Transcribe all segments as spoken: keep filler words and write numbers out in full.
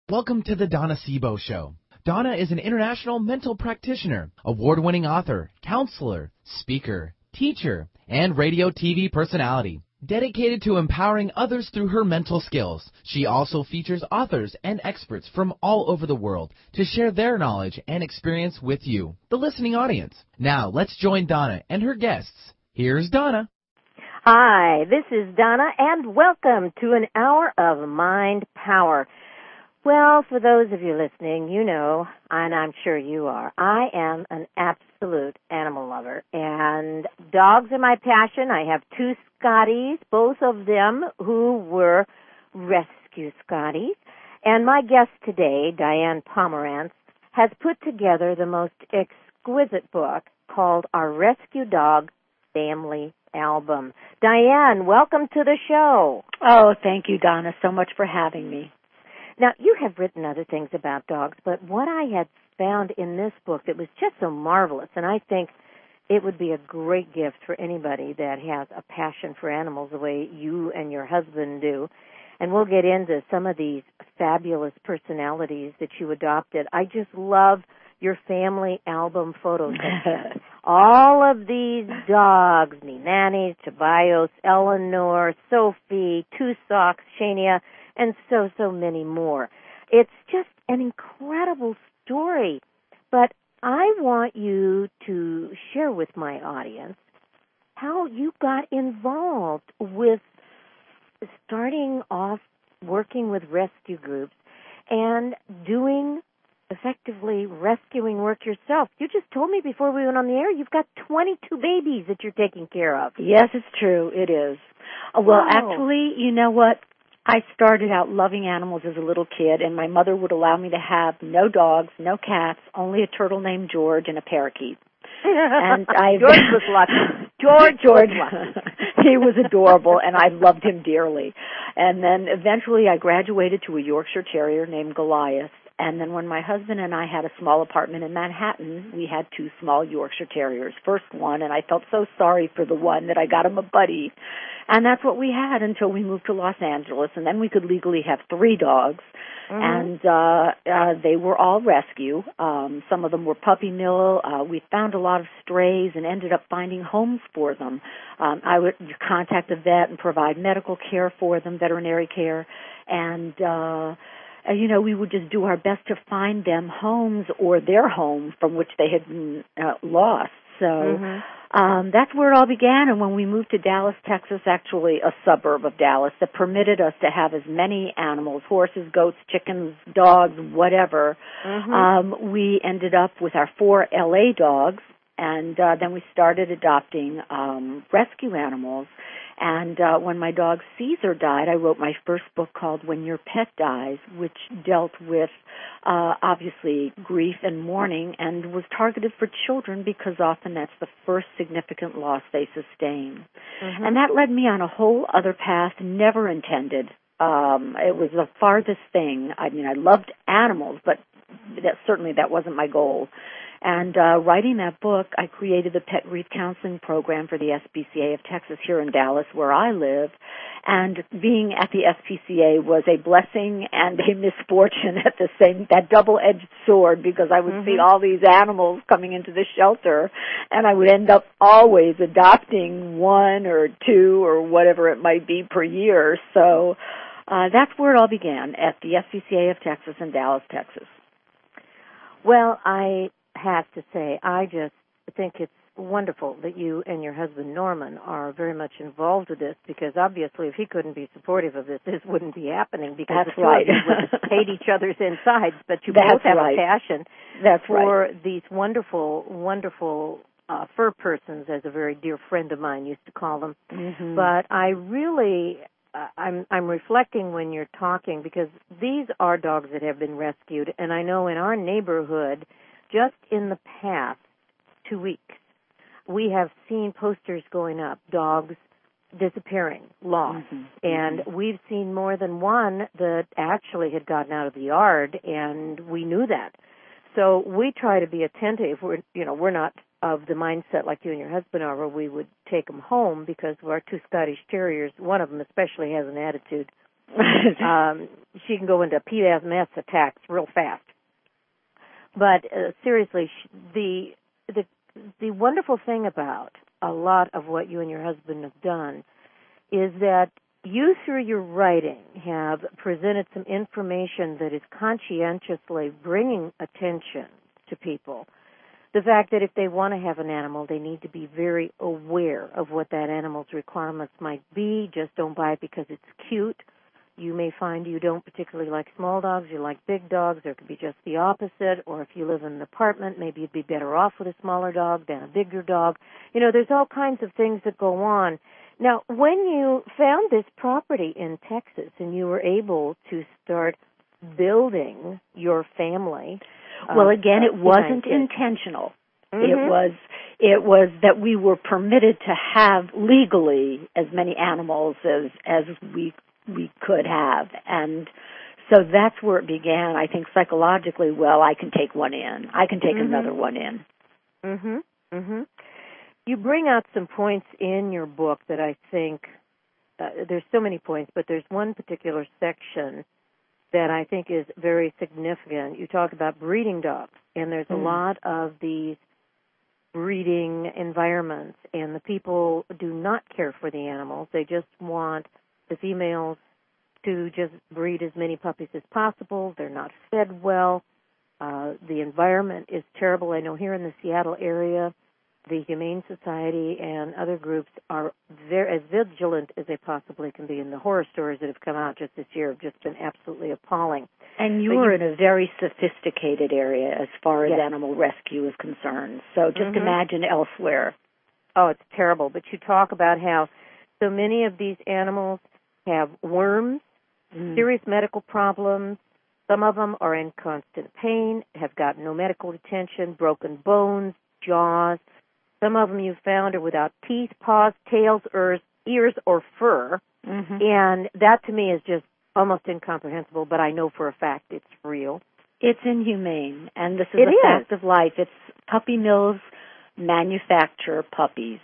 Welcome to the Donna Sebo Show. Donna is an international mental practitioner, award-winning author, counselor, speaker, teacher, and radio T V personality. Dedicated to empowering others through her mental skills, she also features authors and experts from all over the world to share their knowledge and experience with you, the listening audience. Now, let's join Donna and her guests. Here's Donna. Hi, this is Donna, and welcome to an hour of Mind Power. Well, for those of you listening, you know, and I'm sure you are, I am an absolute animal lover, and dogs are my passion. I have two Scotties, both of them who were rescue Scotties, and my guest today, Diane Pomerantz, has put together the most exquisite book called Our Rescue Dog Family Album. Diane, welcome to the show. Oh, thank you, Donna, so much for having me. Now, you have written other things about dogs, but what I had found in this book that was just so marvelous, and I think it would be a great gift for anybody that has a passion for animals the way you and your husband do, and we'll get into some of these fabulous personalities that you adopted. I just love your family album photos. All of these dogs, Nanny, Tobias, Eleanor, Sophie, Two Socks, Shania, and so, so many more. It's just an incredible story. But I want you to share with my audience how you got involved with starting off working with rescue groups and doing effectively rescuing work yourself. You just told me before we went on the air you've got twenty-two babies that you're taking care of. Yes, it's true. It is. Uh, well, wow. Actually, you know what? I started out loving animals as a little kid, and my mother would allow me to have no dogs, no cats, only a turtle named George and a parakeet. And I George was lucky. George, George, was he was adorable, and I loved him dearly. And then eventually I graduated to a Yorkshire Terrier named Goliath. And then when my husband and I had a small apartment in Manhattan, we had two small Yorkshire Terriers. First one, and I felt so sorry for the one that I got him a buddy. And that's what we had until we moved to Los Angeles. And then we could legally have three dogs. Mm-hmm. And uh, uh, they were all rescue. Um, some of them were puppy mill. Uh, we found a lot of strays and ended up finding homes for them. Um, I would contact a vet and provide medical care for them, veterinary care. And... Uh, Uh, you know, we would just do our best to find them homes or their home from which they had been uh, lost. So mm-hmm. um, that's where it all began. And when we moved to Dallas, Texas, actually a suburb of Dallas that permitted us to have as many animals, horses, goats, chickens, dogs, whatever, mm-hmm. um, we ended up with our four L A dogs. And uh, then we started adopting um, rescue animals. And uh, when my dog Caesar died, I wrote my first book called When Your Pet Dies, which dealt with, uh, obviously, grief and mourning and was targeted for children because often that's the first significant loss they sustain. Mm-hmm. And that led me on a whole other path never intended. Um, it was the farthest thing. I mean, I loved animals, but that, certainly that wasn't my goal. And uh, writing that book, I created the Pet Grief Counseling Program for the S P C A of Texas here in Dallas, where I live. And being at the S P C A was a blessing and a misfortune at the same, that double-edged sword, because I would mm-hmm. see all these animals coming into the shelter, and I would end up always adopting one or two or whatever it might be per year. So uh, that's where it all began, at the S P C A of Texas in Dallas, Texas. Well, I have to say, I just think it's wonderful that you and your husband Norman are very much involved with this, because obviously if he couldn't be supportive of this, this wouldn't be happening, because That's the two right. of you would hate each other's insides, but you That's both have right. a passion That's for right. these wonderful, wonderful uh, fur persons, as a very dear friend of mine used to call them. Mm-hmm. But I really... Uh, I'm I'm reflecting when you're talking, because these are dogs that have been rescued, and I know in our neighborhood, just in the past two weeks, we have seen posters going up, dogs disappearing, lost, mm-hmm. and mm-hmm. we've seen more than one that actually had gotten out of the yard, and we knew that. So we try to be attentive. We're, you know, we're not of the mindset like you and your husband are, where we would take them home, because of our two Scottish Terriers, one of them especially has an attitude. um, she can go into P M S attacks real fast. But uh, seriously, the the the wonderful thing about a lot of what you and your husband have done is that you, through your writing, have presented some information that is conscientiously bringing attention to people. The fact that if they want to have an animal, they need to be very aware of what that animal's requirements might be. Just don't buy it because it's cute. You may find you don't particularly like small dogs, you like big dogs, or it could be just the opposite, or if you live in an apartment, maybe you'd be better off with a smaller dog than a bigger dog. You know, there's all kinds of things that go on. Now, when you found this property in Texas and you were able to start building your family... Well, again, it wasn't intentional. Mm-hmm. It was it was that we were permitted to have legally as many animals as as we we could have, and so that's where it began. I think psychologically, well, I can take one in. I can take mm-hmm. another one in. Mhm. Mhm. You bring out some points in your book that I think uh, there's so many points, but there's one particular section that I think is very significant. You talk about breeding dogs, and there's mm. a lot of these breeding environments, and the people do not care for the animals. They just want the females to just breed as many puppies as possible. They're not fed well. Uh, the environment is terrible. I know here in the Seattle area, the Humane Society and other groups are very, as vigilant as they possibly can be, and the horror stories that have come out just this year have just been absolutely appalling. And you're you, in a very sophisticated area as far as yes. animal rescue is concerned. So just mm-hmm. imagine elsewhere. Oh, it's terrible. But you talk about how so many of these animals have worms, mm. serious medical problems. Some of them are in constant pain, have got no medical attention, broken bones, jaws. Some of them you've found are without teeth, paws, tails, ears, ears or fur. Mm-hmm. And that to me is just almost incomprehensible, but I know for a fact it's real. It's inhumane, and this is it a is. fact of life. It's puppy mills manufacture puppies,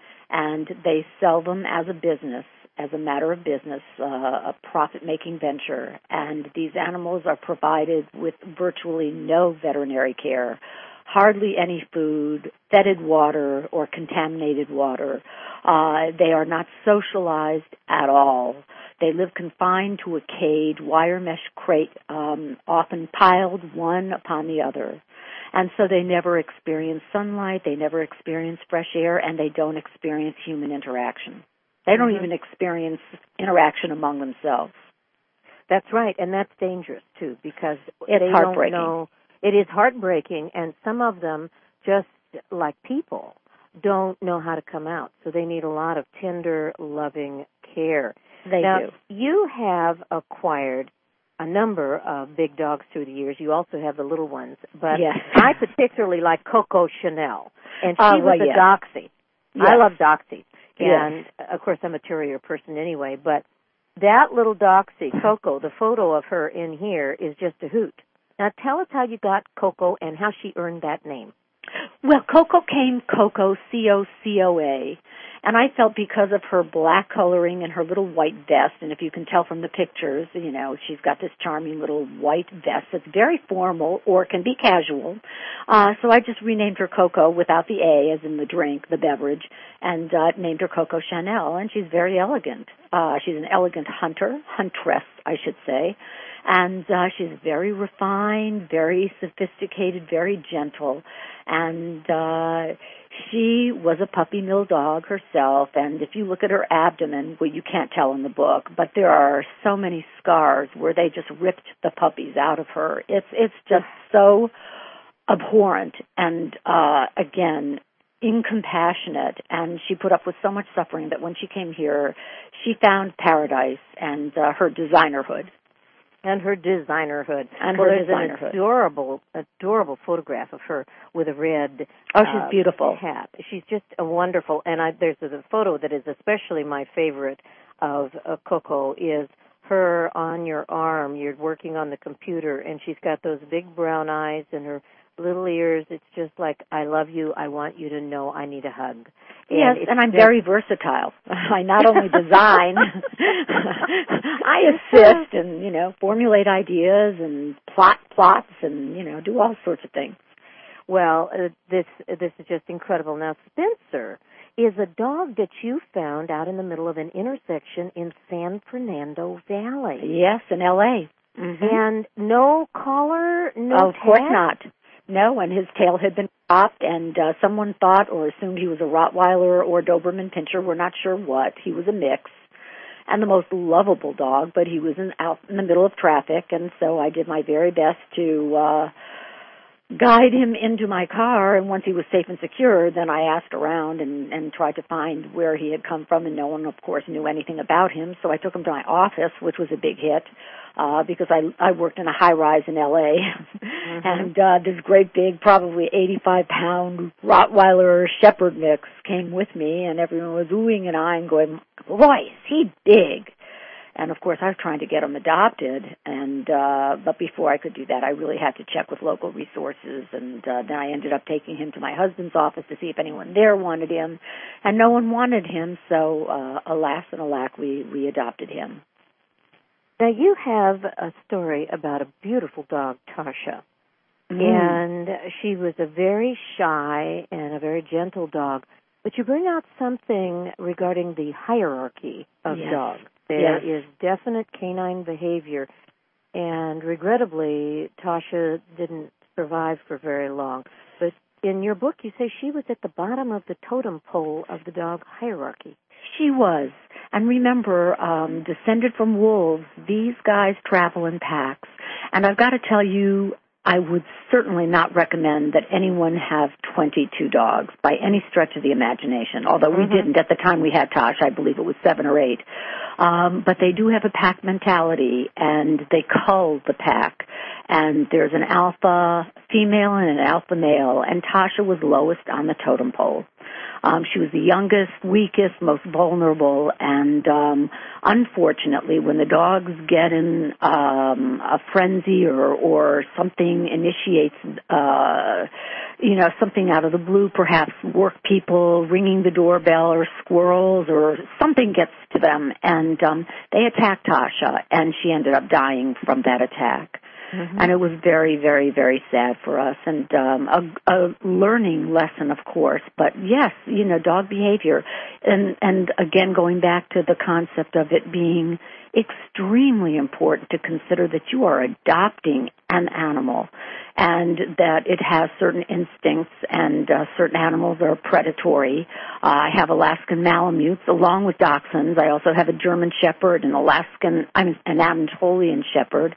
and they sell them as a business, as a matter of business, uh, a profit-making venture. And these animals are provided with virtually no veterinary care, hardly any food, fetid water, or contaminated water. Uh, they are not socialized at all. They live confined to a cage, wire mesh crate, um, often piled one upon the other. And so they never experience sunlight, they never experience fresh air, and they don't experience human interaction. They don't mm-hmm. even experience interaction among themselves. That's right, and that's dangerous, too, because it's they heartbreaking. don't know. It is heartbreaking, and some of them, just like people, don't know how to come out. So they need a lot of tender, loving care. They now, do. You have acquired a number of big dogs through the years. You also have the little ones. But yes. I particularly like Coco Chanel, and she uh, was well, a yes. Doxy. Yes. I love Doxy. And, yes. of course, I'm a terrier person anyway. But that little Doxy, Coco, the photo of her in here is just a hoot. Now, tell us how you got Coco and how she earned that name. Well, Coco came Coco, C O C O A, and I felt because of her black coloring and her little white vest, and if you can tell from the pictures, you know, she's got this charming little white vest that's very formal or can be casual. Uh, so I just renamed her Coco without the A, as in the drink, the beverage, and uh, named her Coco Chanel, and she's very elegant. Uh, she's an elegant hunter, huntress, I should say. And uh, she's very refined, very sophisticated, very gentle. And uh, she was a puppy mill dog herself. And if you look at her abdomen, well, you can't tell in the book, but there are so many scars where they just ripped the puppies out of her. It's it's just so abhorrent and, uh, again, incompassionate. And she put up with so much suffering that when she came here, she found paradise and uh, her designerhood. And her designerhood. And well, her there's designerhood. an adorable, adorable photograph of her with a red oh, she's uh, beautiful. hat. She's just a wonderful. And I, there's a photo that is especially my favorite of uh, Coco is her on your arm. You're working on the computer, and she's got those big brown eyes, and her little ears. It's just like, I love you. I want you to know I need a hug. Yes, and, and I'm very versatile. I not only design, I assist and, you know, formulate ideas and plot plots and, you know, do all sorts of things. Well, uh, this this is just incredible. Now, Spencer is a dog that you found out in the middle of an intersection in San Fernando Valley. Yes, in L A Mm-hmm. And no collar, no oh, Of tag? course not. No, and his tail had been cropped, and uh, someone thought or assumed he was a Rottweiler or Doberman Pinscher. We're not sure what. He was a mix. And the most lovable dog, but he was in, out in the middle of traffic, and so I did my very best to uh guide him into my car, and once he was safe and secure, then I asked around and, and tried to find where he had come from, and no one, of course, knew anything about him, so I took him to my office, which was a big hit, uh, because I, I worked in a high-rise in L A, mm-hmm. and uh, this great big, probably eighty-five pound Rottweiler Shepherd mix came with me, and everyone was oohing and eyeing, going, Royce, he's big. And, of course, I was trying to get him adopted, and uh, but before I could do that, I really had to check with local resources, and uh, then I ended up taking him to my husband's office to see if anyone there wanted him, and no one wanted him, so uh, alas and alack, we, we adopted him. Now, you have a story about a beautiful dog, Tasha, mm. and she was a very shy and a very gentle dog, but you bring out something regarding the hierarchy of yes. dogs. There yes. is definite canine behavior, and regrettably, Tasha didn't survive for very long. But in your book, you say she was at the bottom of the totem pole of the dog hierarchy. She was. And remember, um, descended from wolves, these guys travel in packs. And I've got to tell you, I would certainly not recommend that anyone have twenty-two dogs by any stretch of the imagination, although we mm-hmm. didn't at the time we had Tosh. I believe it was seven or eight. Um, but they do have a pack mentality, and they cull the pack. And there's an alpha female and an alpha male, and Tasha was lowest on the totem pole. Um, she was the youngest, weakest, most vulnerable, and um, unfortunately, when the dogs get in um, a frenzy or, or something initiates, uh, you know, something out of the blue, perhaps work people ringing the doorbell or squirrels or something gets to them, and um, they attacked Tasha, and she ended up dying from that attack. Mm-hmm. And it was very, very, very sad for us, and um, a, a learning lesson, of course. But yes, you know, dog behavior, and and again, going back to the concept of it being extremely important to consider that you are adopting an animal, and that it has certain instincts, and uh, certain animals are predatory. Uh, I have Alaskan Malamutes along with Dachshunds. I also have a German Shepherd, an Alaskan, I'm an Anatolian Shepherd,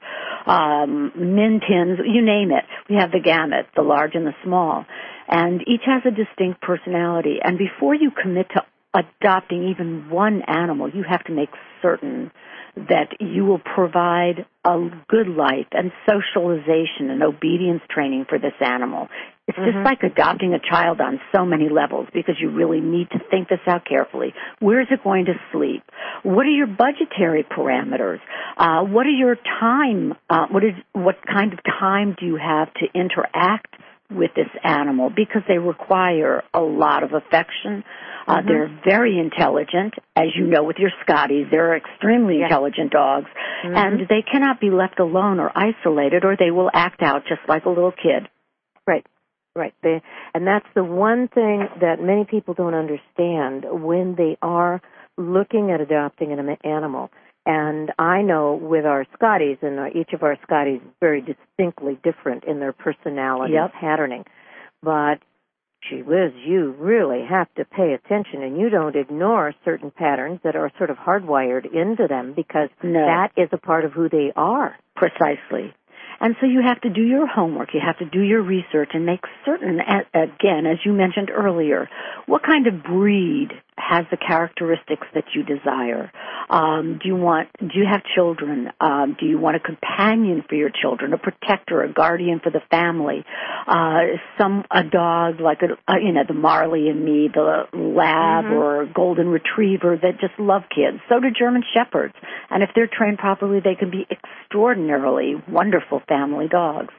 um, Mintins, you name it. We have the gamut, the large and the small, and each has a distinct personality. And before you commit to adopting even one animal, you have to make certain that you will provide a good life and socialization and obedience training for this animal. It's mm-hmm. just like adopting a child on so many levels, because you really need to think this out carefully. Where is it going to sleep? What are your budgetary parameters? Uh, what are your time, uh, what is, what kind of time do you have to interact with this animal? Because they require a lot of affection. Uh, mm-hmm. They're very intelligent, as you know with your Scotties. They're extremely yes. intelligent dogs, mm-hmm. and they cannot be left alone or isolated, or they will act out just like a little kid. Right, right. They, and that's the one thing that many people don't understand when they are looking at adopting an animal. And I know with our Scotties, and each of our Scotties is very distinctly different in their personality yep. patterning, but gee whiz, you really have to pay attention, and you don't ignore certain patterns that are sort of hardwired into them, because no. that is a part of who they are. Precisely. And so you have to do your homework, you have to do your research, and make certain, again, as you mentioned earlier, what kind of breed has the characteristics that you desire. Um, do you want, do you have children? Um, do you want a companion for your children, a protector, a guardian for the family? Uh, some, a dog like, a, a, you know, the Marley and Me, the Lab mm-hmm. or Golden Retriever that just love kids. So do German Shepherds. And if they're trained properly, they can be extraordinarily wonderful family dogs.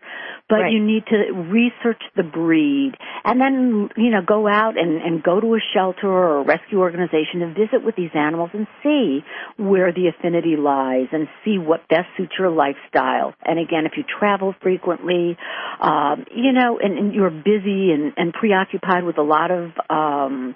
but right. you need to research the breed and then, you know, go out and, and go to a shelter or a rescue organization and visit with these animals and see where the affinity lies and see what best suits your lifestyle. And again, if you travel frequently, um, you know, and, and you're busy and, and preoccupied with a lot of um,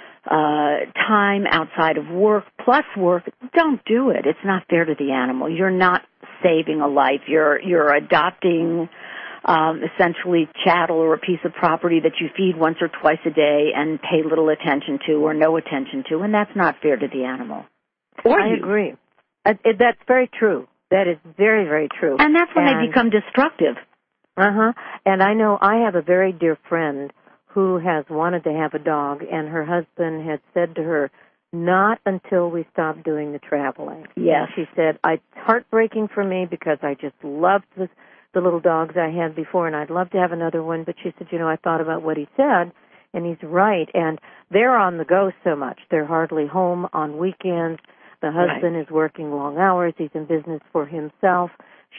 uh, time outside of work plus work, don't do it. It's not fair to the animal. You're not saving a life. You're you're adopting um, essentially chattel or a piece of property that you feed once or twice a day and pay little attention to or no attention to, and that's not fair to the animal. Or I you. agree. Uh, it, that's very true. That is very, very true. And that's when and, they become destructive. Uh-huh. And I know I have a very dear friend who has wanted to have a dog, and her husband had said to her, not until we stop doing the traveling. Yes. And she said, it's heartbreaking for me because I just loved the, the little dogs I had before, and I'd love to have another one. But she said, you know, I thought about what he said, and he's right. And they're on the go so much. They're hardly home on weekends. The husband right. is working long hours. He's in business for himself.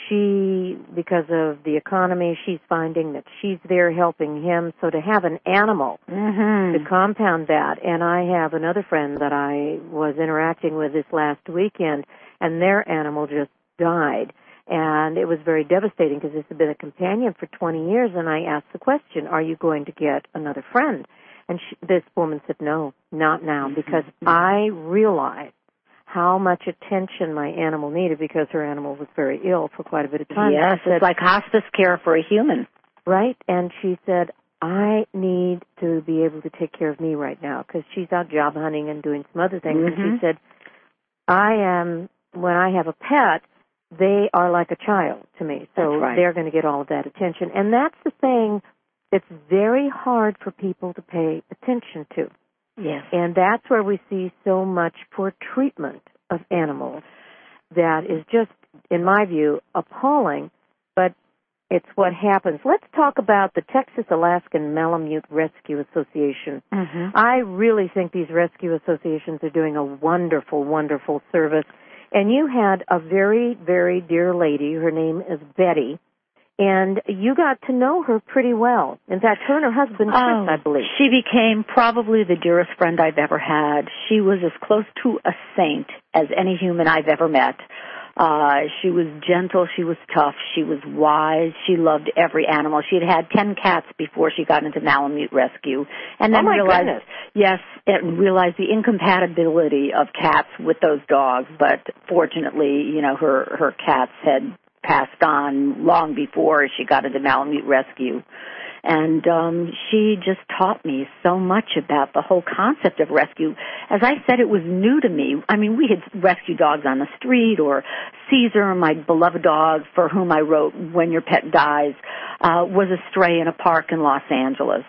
She, because of the economy, she's finding that she's there helping him. So to have an animal mm-hmm. to compound that, and I have another friend that I was interacting with this last weekend, and their animal just died. And it was very devastating because this had been a companion for twenty years, and I asked the question, are you going to get another friend? And she, this woman said, no, not now, because mm-hmm. I realized how much attention my animal needed because her animal was very ill for quite a bit of time. Yes, said, it's like hospice care for a human. Right, and she said, I need to be able to take care of me right now because she's out job hunting and doing some other things. Mm-hmm. And she said, I am, when I have a pet, they are like a child to me. So right. they're going to get all of that attention. And that's the thing that's very hard for people to pay attention to. Yes. And that's where we see so much poor treatment of animals that is just, in my view, appalling, but it's what happens. Let's talk about the Texas Alaskan Malamute Rescue Association. Mm-hmm. I really think these rescue associations are doing a wonderful, wonderful service. And you had a very, very dear lady, her name is Betty, and you got to know her pretty well. In fact, her and her husband, Chris, oh, I believe. She became probably the dearest friend I've ever had. She was as close to a saint as any human I've ever met. Uh, she was gentle, she was tough, she was wise, she loved every animal. She had had ten cats before she got into Malamute Rescue. And then oh my realized, goodness. yes, and realized the incompatibility of cats with those dogs, but fortunately, you know, her, her cats had passed on long before she got into Malamute Rescue. And um, she just taught me so much about the whole concept of rescue. As I said, it was new to me. I mean, we had rescued dogs on the street, or Caesar, my beloved dog, for whom I wrote When Your Pet Dies, uh, was a stray in a park in Los Angeles.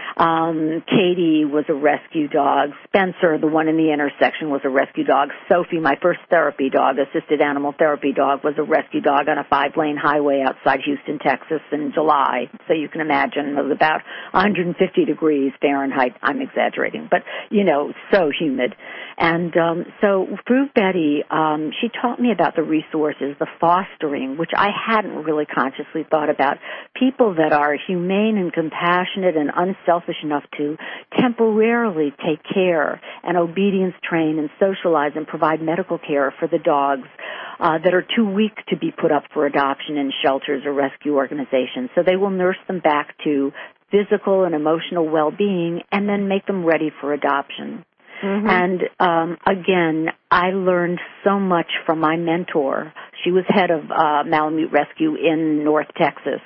Um, Katie was a rescue dog. Spencer, the one in the intersection, was a rescue dog. Sophie, my first therapy dog, assisted animal therapy dog, was a rescue dog on a five-lane highway outside Houston, Texas in July. So you can imagine it was about one hundred fifty degrees Fahrenheit. I'm exaggerating, but, you know, so humid. And um, so through Betty, um, she taught me about the resources, the fostering, which I hadn't really consciously thought about. People that are humane and compassionate and unselfish enough to temporarily take care and obedience train and socialize and provide medical care for the dogs uh, that are too weak to be put up for adoption in shelters or rescue organizations. So they will nurse them back to physical and emotional well-being and then make them ready for adoption. Mm-hmm. And um, again, I learned so much from my mentor. She was head of uh, Malamute Rescue in North Texas.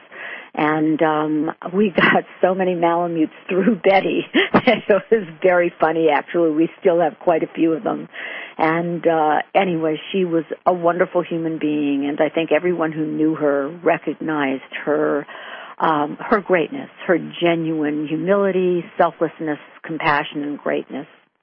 And um, we got so many Malamutes through Betty. It was very funny, actually. We still have quite a few of them. And uh, anyway, she was a wonderful human being, and I think everyone who knew her recognized her um, her greatness, her genuine humility, selflessness, compassion, and greatness.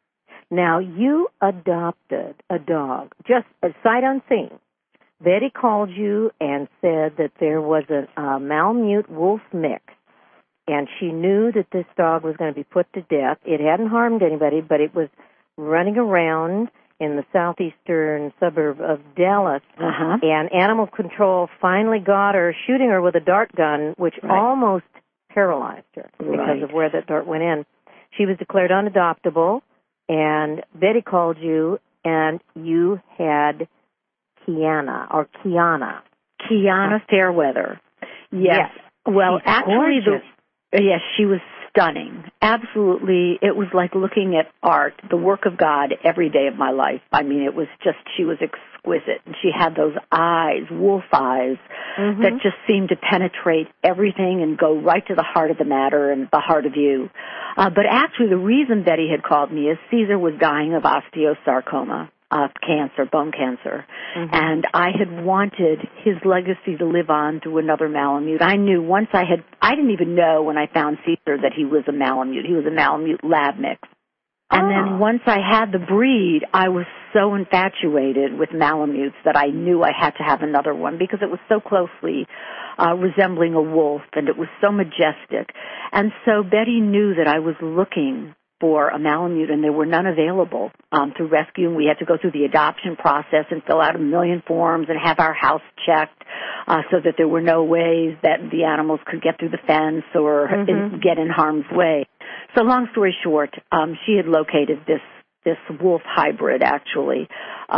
Now, you adopted a dog, just a sight unseen. Betty called you and said that there was a, a Malamute wolf mix, and she knew that this dog was going to be put to death. It hadn't harmed anybody, but it was running around, in the southeastern suburb of Dallas, Uh-huh. and animal control finally got her, shooting her with a dart gun, which Right. almost paralyzed her because Right. of where that dart went in. She was declared unadoptable, and Betty called you, and you had Kiana, or Kiana. Kiana Fairweather. Yes. Yes. Well, She's actually, gorgeous. the yes, she was stunning. Absolutely, it was like looking at art, the work of God, every day of my life. I mean, it was just, she was exquisite. And she had those eyes, wolf eyes, Mm-hmm. that just seemed to penetrate everything and go right to the heart of the matter and the heart of you. Uh, but actually, the reason Betty had called me is Caesar was dying of osteosarcoma. Uh, cancer, bone cancer. Mm-hmm. And I had wanted his legacy to live on through another Malamute. I knew once I had, I didn't even know when I found Caesar that he was a Malamute. He was a Malamute lab mix. And Oh. then once I had the breed, I was so infatuated with Malamutes that I knew I had to have another one because it was so closely uh, resembling a wolf and it was so majestic. And so Betty knew that I was looking for a Malamute, and there were none available um, through rescue. And we had to go through the adoption process and fill out a million forms and have our house checked uh, so that there were no ways that the animals could get through the fence or Mm-hmm. in, get in harm's way. So long story short, um, she had located this this wolf hybrid, actually,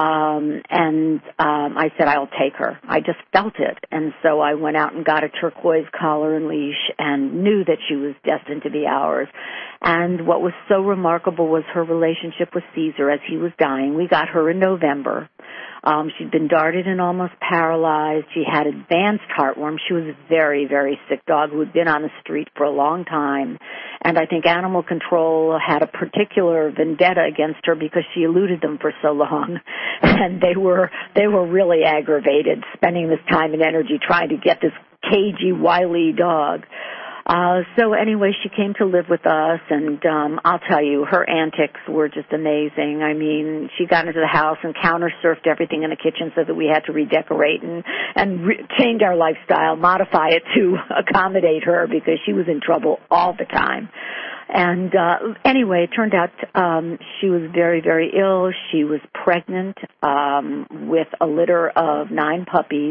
um, and um, I said, I'll take her. I just felt it, and so I went out and got a turquoise collar and leash and knew that she was destined to be ours. And what was so remarkable was her relationship with Caesar as he was dying. We got her in November. Um, she'd been darted and almost paralyzed. She had advanced heartworm. She was a very, very sick dog who had been on the street for a long time. And I think animal control had a particular vendetta against her because she eluded them for so long. And they were, they were really aggravated, spending this time and energy trying to get this cagey, wily dog. Uh, so anyway, she came to live with us, and um, I'll tell you, her antics were just amazing. I mean, she got into the house and counter-surfed everything in the kitchen so that we had to redecorate and, and re- change our lifestyle, modify it to accommodate her because she was in trouble all the time. And uh, anyway, it turned out um, she was very, very ill. She was pregnant um, with a litter of nine puppies.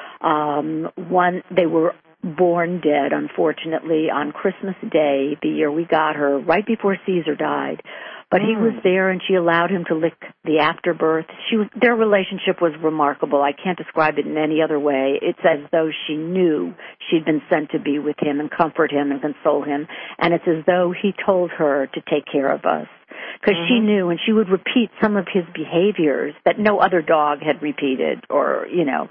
Um, one, they were born dead, unfortunately, on Christmas Day, the year we got her, right before Caesar died. But mm. he was there, and she allowed him to lick the afterbirth. She was, their relationship was remarkable. I can't describe it in any other way. It's as though she knew she'd been sent to be with him and comfort him and console him. And it's as though he told her to take care of us. Because mm-hmm. she knew, and she would repeat some of his behaviors that no other dog had repeated or, you know,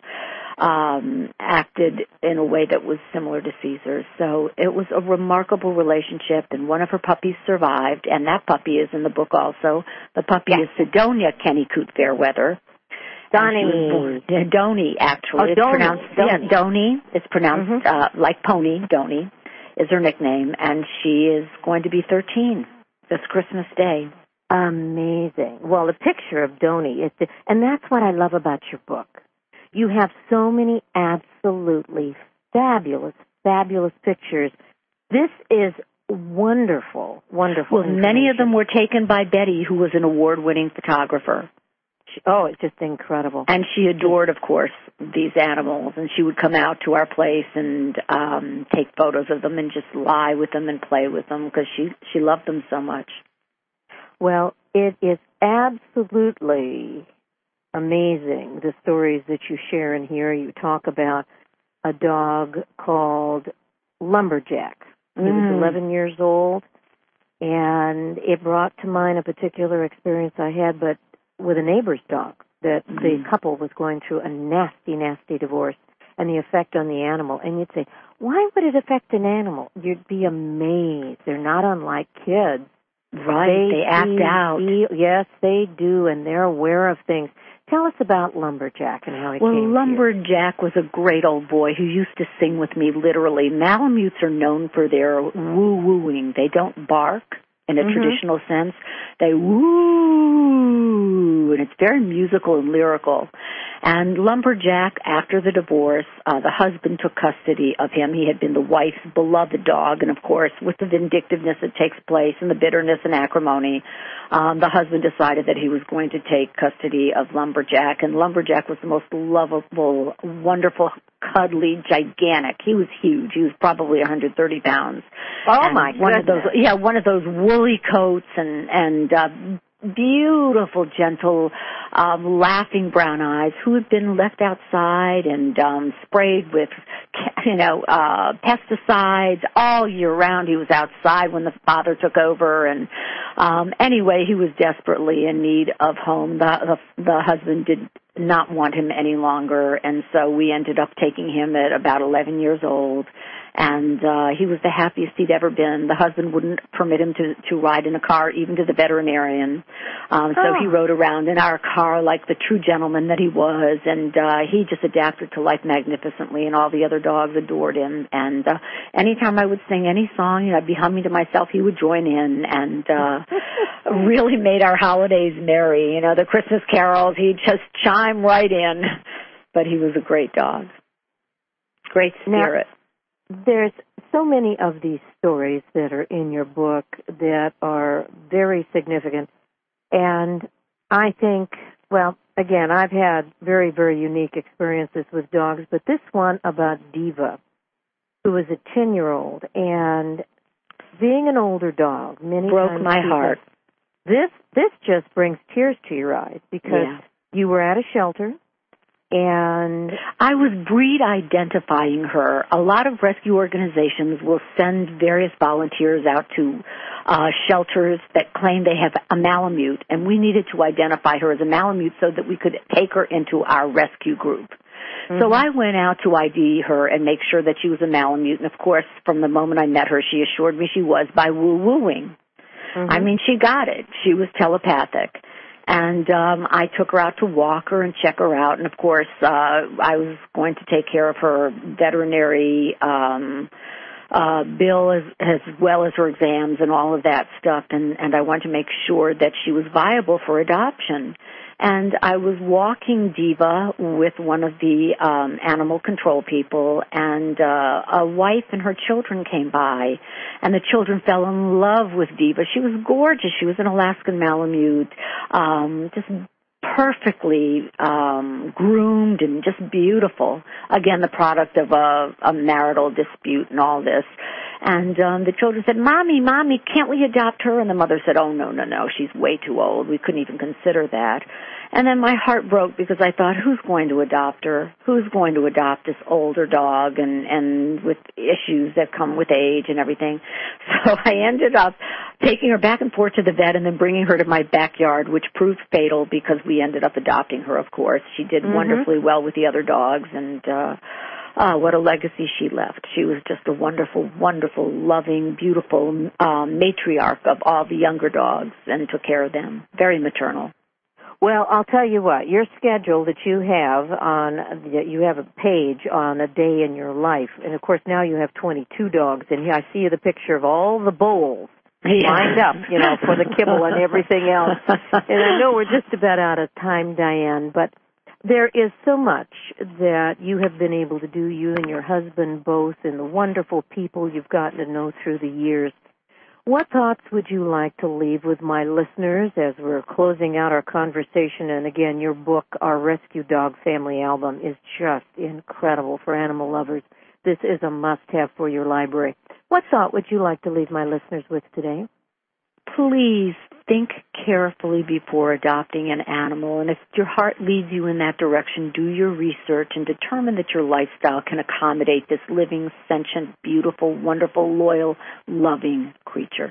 Um, acted in a way that was similar to Caesar's. So it was a remarkable relationship, and one of her puppies survived, and that puppy is in the book also. The puppy yes. is Sidonia Kennycoot Fairweather. Donnie. Yeah, Donnie, actually. Oh, it's Donnie. pronounced Donnie. Yeah, Donnie. It's pronounced mm-hmm. uh, like pony. Donnie is her nickname, and she is going to be thirteen this Christmas Day. Amazing. Well, the picture of Donnie, is the, and that's what I love about your book. You have so many absolutely fabulous, fabulous pictures. This is wonderful, wonderful. Well, many of them were taken by Betty, who was an award-winning photographer. She, oh, it's just incredible. And she adored, of course, these animals, and she would come out to our place and um, take photos of them and just lie with them and play with them because she, she loved them so much. Well, it is absolutely amazing, the stories that you share in here. You talk about a dog called Lumberjack. He mm. was eleven years old, and it brought to mind a particular experience I had, but with a neighbor's dog, that mm. the couple was going through a nasty, nasty divorce, and the effect on the animal. And you'd say, why would it affect an animal? You'd be amazed. They're not unlike kids. Right, they, they act feel, out. Yes, they do, and they're aware of things. Tell us about Lumberjack and how he well, came Well, Lumberjack was a great old boy who used to sing with me literally. Malamutes are known for their woo-wooing. They don't bark. in a mm-hmm. traditional sense. They woo, and it's very musical and lyrical. And Lumberjack, after the divorce, uh, the husband took custody of him. He had been the wife's beloved dog, and of course, with the vindictiveness that takes place and the bitterness and acrimony, um, the husband decided that he was going to take custody of Lumberjack. And Lumberjack was the most lovable, wonderful, cuddly, gigantic. He was huge. He was probably one hundred thirty pounds. Oh and my one goodness! Of those, yeah, one of those woolly coats and and. Uh, beautiful, gentle, um, laughing brown eyes, who had been left outside and um, sprayed with, you know, uh, pesticides all year round. He was outside when the father took over, and um, anyway, he was desperately in need of home. The, the the husband did not want him any longer, and so we ended up taking him at about eleven years old. And uh, he was the happiest he'd ever been. The husband wouldn't permit him to, to ride in a car, even to the veterinarian. Um, so oh. he rode around in our car like the true gentleman that he was. And uh, he just adapted to life magnificently, and all the other dogs adored him. And uh, anytime I would sing any song, you know, I'd be humming to myself, he would join in, and uh, really made our holidays merry. You know, the Christmas carols, he'd just chime right in. But he was a great dog. Great spirit. Now, there's so many of these stories that are in your book that are very significant. And I think, well, again, I've had very, very unique experiences with dogs, but this one about Diva, who was a ten-year-old, and being an older dog, many broke times my heart. This, this just brings tears to your eyes, because yeah. you were at a shelter, and I was breed identifying her. A lot of rescue organizations will send various volunteers out to uh, shelters that claim they have a Malamute, and we needed to identify her as a Malamute so that we could take her into our rescue group. Mm-hmm. So I went out to I D her and make sure that she was a Malamute, and of course, from the moment I met her, she assured me she was by woo-wooing. Mm-hmm. I mean, she got it. She was telepathic. And um, I took her out to walk her and check her out. And, of course, uh, I was going to take care of her veterinary um, uh, bill as, as well as her exams and all of that stuff. And, and I wanted to make sure that she was viable for adoption. And I was walking Diva with one of the um, animal control people, and uh, a wife and her children came by, and the children fell in love with Diva. She was gorgeous. She was an Alaskan Malamute, um, just perfectly um, groomed and just beautiful. Again, the product of a, a marital dispute and all this. And um, the children said, Mommy, Mommy, can't we adopt her? And the mother said, oh, no, no, no, she's way too old. We couldn't even consider that. And then my heart broke because I thought, who's going to adopt her? Who's going to adopt this older dog and, and with issues that come with age and everything? So I ended up taking her back and forth to the vet and then bringing her to my backyard, which proved fatal because we ended up adopting her, of course. She did mm-hmm. wonderfully well with the other dogs, and uh, uh, what a legacy she left. She was just a wonderful, wonderful, loving, beautiful um, matriarch of all the younger dogs and took care of them. Very maternal. Well, I'll tell you what, your schedule that you have on, you have a page on a day in your life, and of course now you have twenty-two dogs, and here I see the picture of all the bowls yeah. lined up, you know, for the kibble and everything else. And I know we're just about out of time, Diane, but there is so much that you have been able to do, you and your husband both, and the wonderful people you've gotten to know through the years. What thoughts would you like to leave with my listeners as we're closing out our conversation? And again, your book, Our Rescue Dog Family Album, is just incredible for animal lovers. This is a must-have for your library. What thought would you like to leave my listeners with today? Please think carefully before adopting an animal, and if your heart leads you in that direction, do your research and determine that your lifestyle can accommodate this living, sentient, beautiful, wonderful, loyal, loving creature.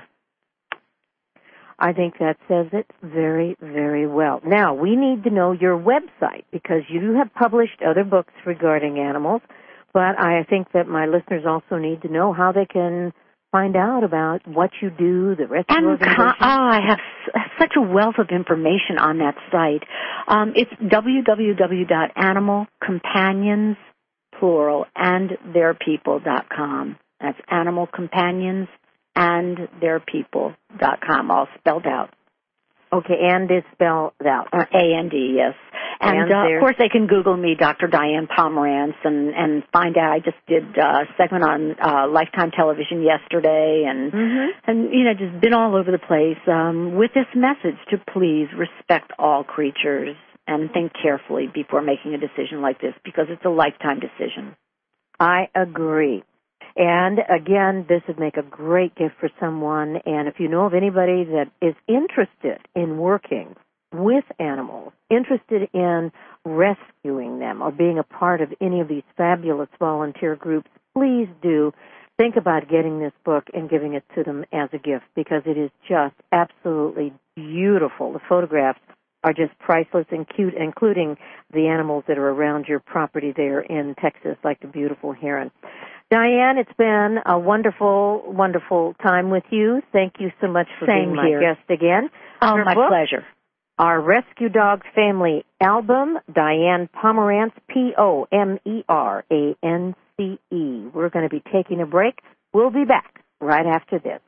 I think that says it very, very well. Now, we need to know your website, because you have published other books regarding animals, but I think that my listeners also need to know how they can find out about what you do, the rest and of the organization. Oh, I have s- such a wealth of information on that site. Um, it's w w w dot animal companions, plural, and their people dot com. That's animal companions and their people dot com, all spelled out. Okay, and is spelled out. Uh, A N D, yes. And, And uh, of course, they can Google me, Doctor Diane Pomerantz, and, and find out. I just did a segment on uh, Lifetime Television yesterday, and, Mm-hmm. and you know, just been all over the place um, with this message to please respect all creatures and think carefully before making a decision like this, because it's a lifetime decision. I agree. And again, this would make a great gift for someone. And if you know of anybody that is interested in working with animals, interested in rescuing them or being a part of any of these fabulous volunteer groups, please do think about getting this book and giving it to them as a gift, because it is just absolutely beautiful. The photographs are just priceless and cute, including the animals that are around your property there in Texas, like the beautiful heron. Diane, it's been a wonderful, wonderful time with you. Thank you so much for Same being my here. guest again. Oh, Her my book, pleasure. Our Rescue Dog Family Album, Diane Pomerantz, P O M E R A N C E. We're going to be taking a break. We'll be back right after this.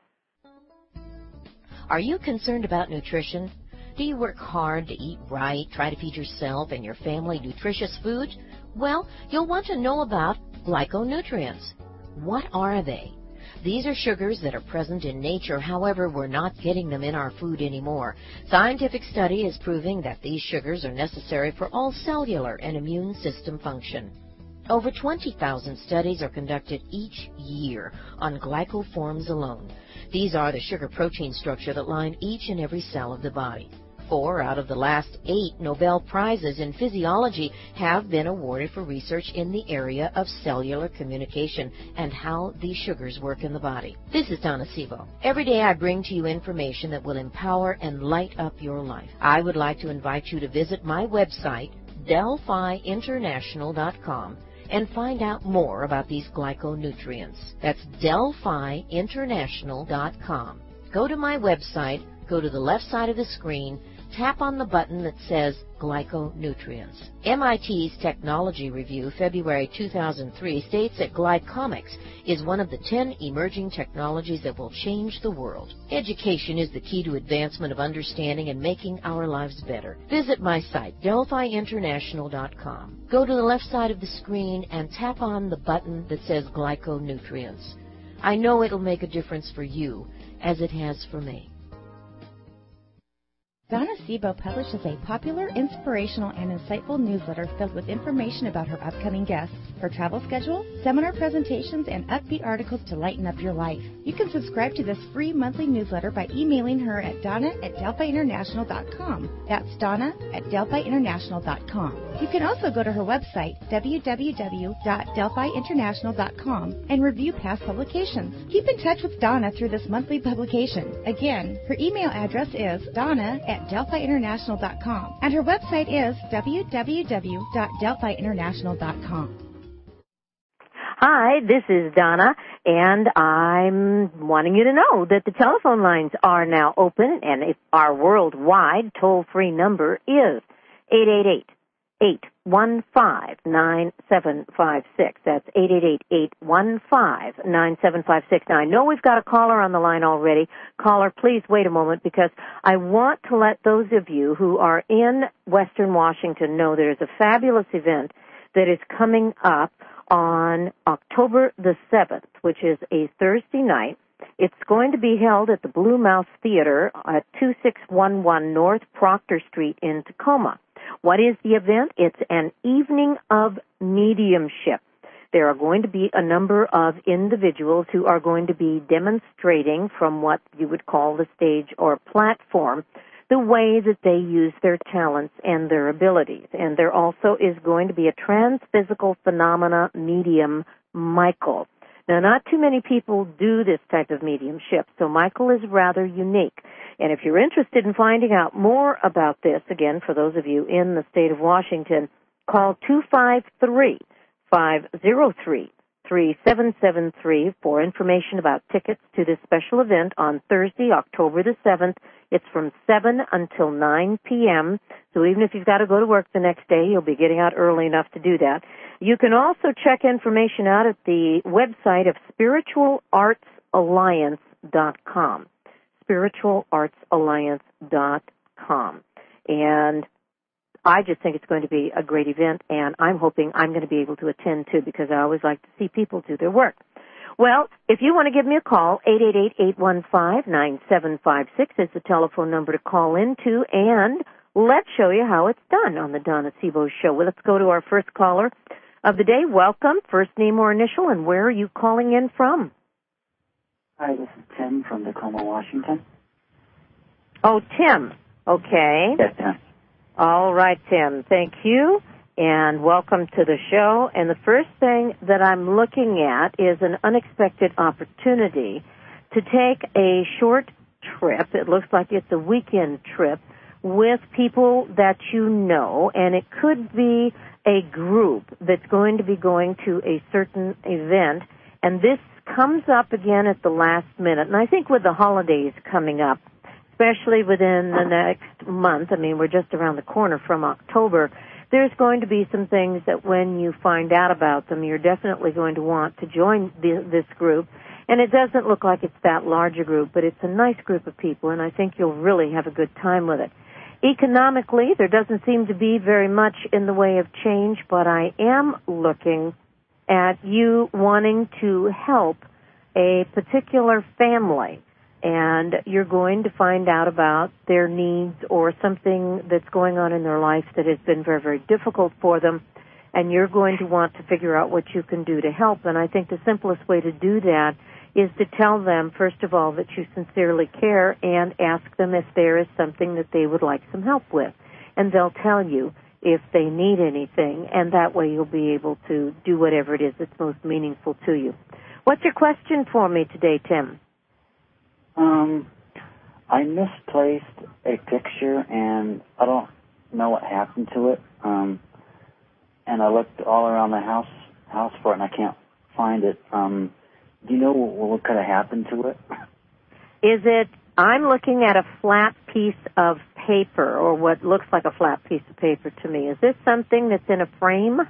Are you concerned about nutrition? Do you work hard to eat right, try to feed yourself and your family nutritious food? Well, you'll want to know about glyconutrients. What are they? These are sugars that are present in nature, however, we're not getting them in our food anymore. Scientific study is proving that these sugars are necessary for all cellular and immune system function. Over twenty thousand studies are conducted each year on glycoforms alone. These are the sugar-protein structure that line each and every cell of the body. Four out of the last eight Nobel Prizes in physiology have been awarded for research in the area of cellular communication and how these sugars work in the body. This is Donna Sebo. Every day I bring to you information that will empower and light up your life. I would like to invite you to visit my website, Delphi International dot com, and find out more about these glyconutrients. That's Delphi International dot com. Go to my website, go to the left side of the screen, tap on the button that says Glyconutrients. M I T's Technology Review, February two thousand three, states that glycomics is one of the ten emerging technologies that will change the world. Education is the key to advancement of understanding and making our lives better. Visit my site, Delphi International dot com. Go to the left side of the screen and tap on the button that says Glyconutrients. I know it'll make a difference for you, as it has for me. Donna Sebo publishes a popular, inspirational, and insightful newsletter filled with information about her upcoming guests, her travel schedule, seminar presentations, and upbeat articles to lighten up your life. You can subscribe to this free monthly newsletter by emailing her at Donna at Delphi International dot com. That's Donna at Delphi International dot com. You can also go to her website, w w w dot Delphi International dot com, and review past publications. Keep in touch with Donna through this monthly publication. Again, her email address is Donna at Delphi International dot com, and her website is w w w dot Delphi International dot com. Hi, this is Donna, and I'm wanting you to know that the telephone lines are now open, and if our worldwide toll-free number is eight eight eight, eight one five, nine seven five six. That's eight eight eight, eight one five, nine seven five six. Now, I know we've got a caller on the line already. Caller, please wait a moment, because I want to let those of you who are in Western Washington know there's a fabulous event that is coming up on October the seventh, which is a Thursday night. It's going to be held at the Blue Mouse Theater at two six one one North Proctor Street in Tacoma. What is the event? It's an evening of mediumship. There are going to be a number of individuals who are going to be demonstrating from what you would call the stage or platform the way that they use their talents and their abilities. And there also is going to be a transphysical phenomena medium, Michael. Now, not too many people do this type of mediumship, so Michael is rather unique. And if you're interested in finding out more about this, again, for those of you in the state of Washington, call two five three, five zero three, three seven seven three for information about tickets to this special event on Thursday, October the seventh. It's from seven until nine p.m., so even if you've got to go to work the next day, you'll be getting out early enough to do that. You can also check information out at the website of spiritual arts alliance dot com, spiritual arts alliance dot com. And I just think it's going to be a great event, and I'm hoping I'm going to be able to attend, too, because I always like to see people do their work. Well, if you want to give me a call, eight eight eight, eight one five, nine seven five six is the telephone number to call into, and let's show you how it's done on the Donna Sebo Show. Well, let's go to our first caller of the day. Welcome. First name or initial, and where are you calling in from? Hi, this is Tim from Tacoma, Washington. Oh, Tim. Okay. Yes, Tim. All right, Tim. Thank you, and welcome to the show. And the first thing that I'm looking at is an unexpected opportunity to take a short trip. It looks like it's a weekend trip with people that you know, and it could be a group that's going to be going to a certain event, and this comes up again at the last minute. And I think with the holidays coming up, especially within the next month, I mean, we're just around the corner from October, there's going to be some things that when you find out about them, you're definitely going to want to join the, this group. And it doesn't look like it's that large a group, but it's a nice group of people, and I think you'll really have a good time with it. Economically, there doesn't seem to be very much in the way of change, but I am looking at you wanting to help a particular family, and you're going to find out about their needs or something that's going on in their life that has been very, very difficult for them, and you're going to want to figure out what you can do to help. And I think the simplest way to do that is to tell them, first of all, that you sincerely care and ask them if there is something that they would like some help with. And they'll tell you if they need anything, and that way you'll be able to do whatever it is that's most meaningful to you. What's your question for me today, Tim? Um, I misplaced a picture, and I don't know what happened to it. Um, and I looked all around the house house for it, and I can't find it. Um, do you know what, what could have happened to it? Is it, I'm looking at a flat piece of paper, or what looks like a flat piece of paper to me. Is this something that's in a frame?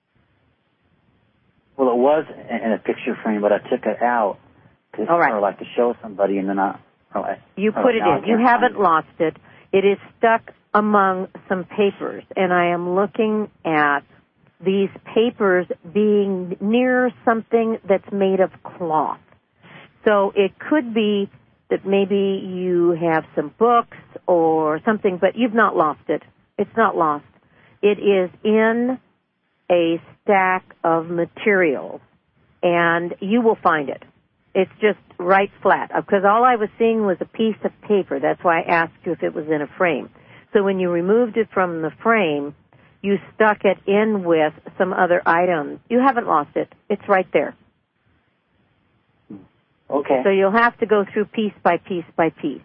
Well, it was in a picture frame, but I took it out to, all right. or like to show somebody, and then I... Oh, I you oh, put it in. You haven't lost it. It is stuck among some papers, and I am looking at these papers being near something that's made of cloth. So it could be that maybe you have some books or something, but you've not lost it. It's not lost. It is in a stack of materials, and you will find it. It's just right flat, because all I was seeing was a piece of paper. That's why I asked you if it was in a frame. So when you removed it from the frame, you stuck it in with some other items. You haven't lost it. It's right there. Okay. So you'll have to go through piece by piece by piece.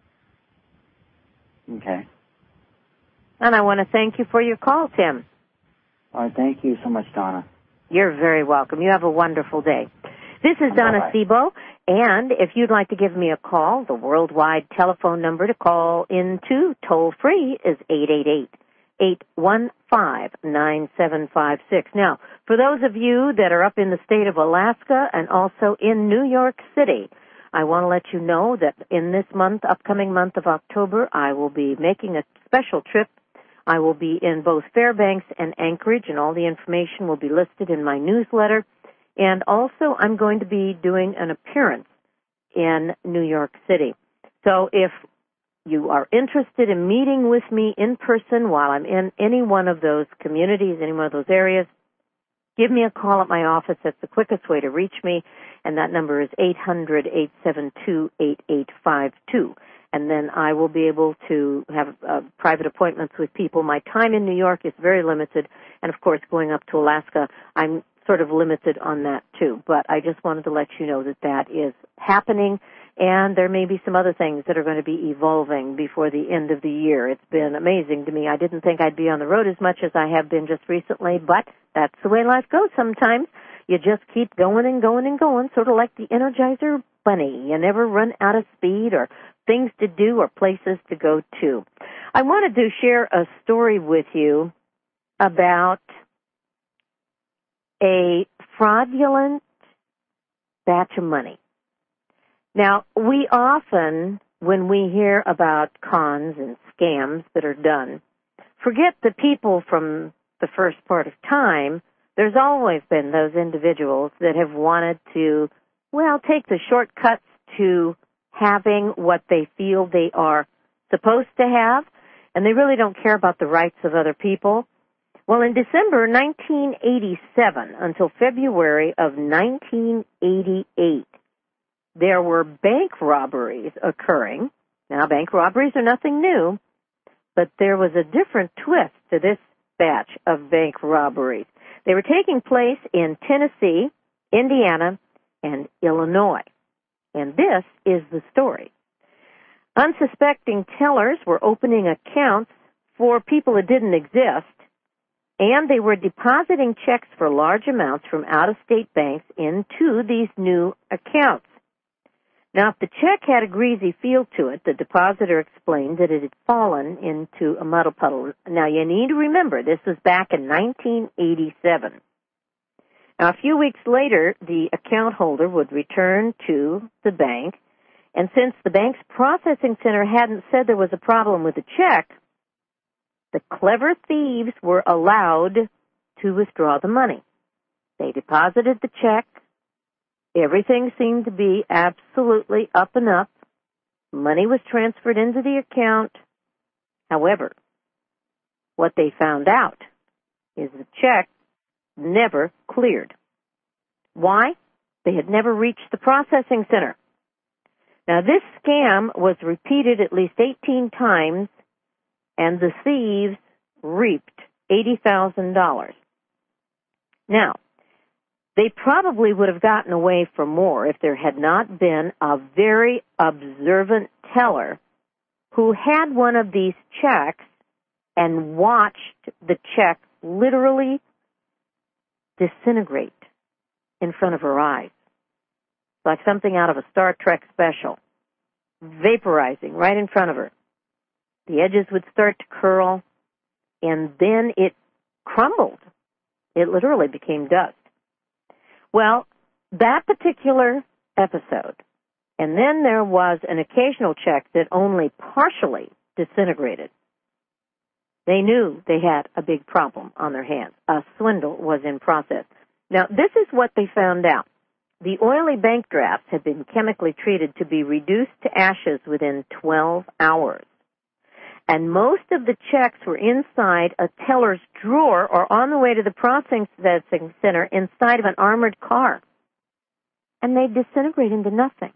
Okay. And I want to thank you for your call, Tim. All right, thank you so much, Donna. You're very welcome. You have a wonderful day. This is Donna Bye-bye. Sebo, and if you'd like to give me a call, the worldwide telephone number to call into toll-free is eight eight eight, eight one five, nine seven five six. Now, for those of you that are up in the state of Alaska and also in New York City, I want to let you know that in this month, upcoming month of October, I will be making a special trip. I will be in both Fairbanks and Anchorage, and all the information will be listed in my newsletter. And also, I'm going to be doing an appearance in New York City. So if you are interested in meeting with me in person while I'm in any one of those communities, any one of those areas, give me a call at my office. That's the quickest way to reach me, and that number is eight hundred, eight seven two, eight eight five two. And then I will be able to have uh, private appointments with people. My time in New York is very limited, and of course, going up to Alaska, I'm sort of limited on that too. But I just wanted to let you know that that is happening, and there may be some other things that are going to be evolving before the end of the year. It's been amazing to me. I didn't think I'd be on the road as much as I have been just recently, but that's the way life goes sometimes. You just keep going and going and going, sort of like the Energizer Bunny. You never run out of speed or things to do or places to go to. I wanted to share a story with you about a fraudulent batch of money. Now, we often, when we hear about cons and scams that are done, forget the people from the first part of time. There's always been those individuals that have wanted to, well, take the shortcuts to having what they feel they are supposed to have, and they really don't care about the rights of other people. Well, in December nineteen eighty-seven until February of nineteen eighty-eight, there were bank robberies occurring. Now, bank robberies are nothing new, but there was a different twist to this batch of bank robberies. They were taking place in Tennessee, Indiana, and Illinois. And this is the story. Unsuspecting tellers were opening accounts for people that didn't exist, and they were depositing checks for large amounts from out-of-state banks into these new accounts. Now, if the check had a greasy feel to it, the depositor explained that it had fallen into a muddle puddle. Now, you need to remember, this was back in nineteen eighty-seven. Now, a few weeks later, the account holder would return to the bank, and since the bank's processing center hadn't said there was a problem with the check, the clever thieves were allowed to withdraw the money. They deposited the check. Everything seemed to be absolutely up and up. Money was transferred into the account. However, what they found out is the check never cleared. Why? They had never reached the processing center. Now, this scam was repeated at least eighteen times, and the thieves reaped eighty thousand dollars. Now, they probably would have gotten away for more if there had not been a very observant teller who had one of these checks and watched the check literally disintegrate in front of her eyes, like something out of a Star Trek special, vaporizing right in front of her. The edges would start to curl, and then it crumbled. It literally became dust. Well, that particular episode, and then there was an occasional check that only partially disintegrated. They knew they had a big problem on their hands. A swindle was in process. Now, this is what they found out. The oily bank drafts had been chemically treated to be reduced to ashes within twelve hours. And most of the checks were inside a teller's drawer or on the way to the processing center inside of an armored car. And they disintegrate into nothing.